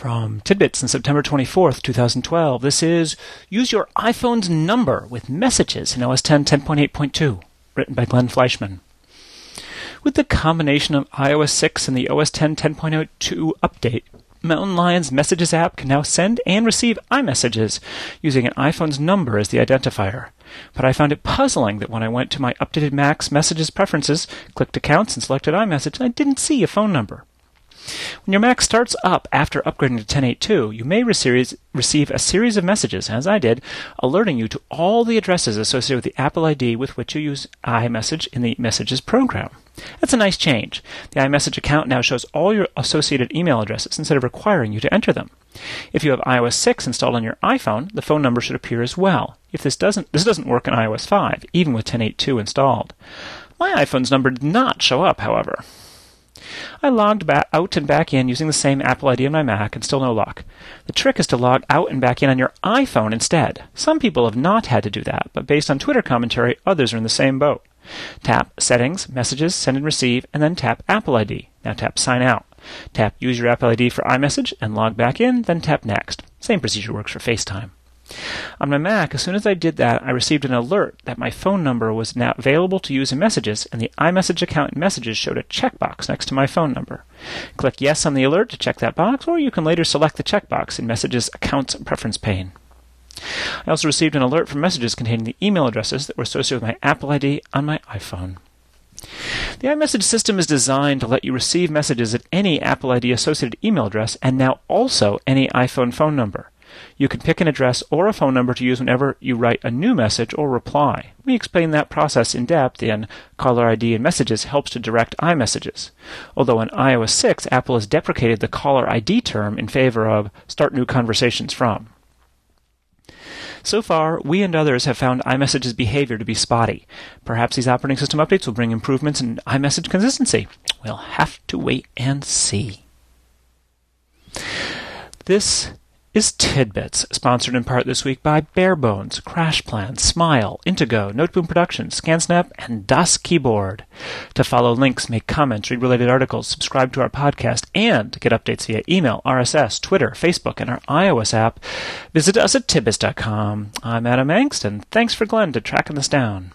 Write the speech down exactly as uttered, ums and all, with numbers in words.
From Tidbits on September twenty-fourth, twenty twelve, this is Use Your iPhone's Number with Messages in O S ten ten point eight point two, written by Glenn Fleischman. With the combination of i O S six and the O S ten ten point oh two update, Mountain Lion's Messages app can now send and receive iMessages using an iPhone's number as the identifier. But I found it puzzling that when I went to my updated Mac's Messages preferences, clicked Accounts, and selected iMessage, I didn't see a phone number. When your Mac starts up after upgrading to ten point eight point two, you may receive a series of messages, as I did, alerting you to all the addresses associated with the Apple I D with which you use iMessage in the Messages program. That's a nice change. The iMessage account now shows all your associated email addresses instead of requiring you to enter them. If you have i O S six installed on your iPhone, the phone number should appear as well. If this doesn't, this doesn't work on i O S five, even with ten point eight point two installed. My iPhone's number did not show up, however. I logged back out and back in using the same Apple I D on my Mac, and still no luck. The trick is to log out and back in on your iPhone instead. Some people have not had to do that, but based on Twitter commentary, others are in the same boat. Tap Settings, Messages, Send and Receive, and then tap Apple I D. Now tap Sign Out. Tap Use Your Apple I D for iMessage and log back in, then tap Next. Same procedure works for FaceTime. On my Mac, as soon as I did that, I received an alert that my phone number was now available to use in Messages, and the iMessage account in Messages showed a checkbox next to my phone number. Click Yes on the alert to check that box, or you can later select the checkbox in Messages Accounts Preference pane. I also received an alert from Messages containing the email addresses that were associated with my Apple I D on my iPhone. The iMessage system is designed to let you receive messages at any Apple I D-associated email address and now also any iPhone phone number. You can pick an address or a phone number to use whenever you write a new message or reply. We explain that process in depth in Caller I D and Messages Helps to Direct iMessages. Although in i O S six, Apple has deprecated the Caller I D term in favor of Start New Conversations From. So far, we and others have found iMessage's behavior to be spotty. Perhaps these operating system updates will bring improvements in iMessage consistency. We'll have to wait and see. This is Tidbits, sponsored in part this week by Barebones, CrashPlan, Smile, Intego, Noteboom Productions, ScanSnap, and Das Keyboard. To follow links, make comments, read related articles, subscribe to our podcast, and get updates via email, R S S, Twitter, Facebook, and our iOS app, visit us at tidbits dot com. I'm Adam Angst, and thanks for Glenn to tracking this down.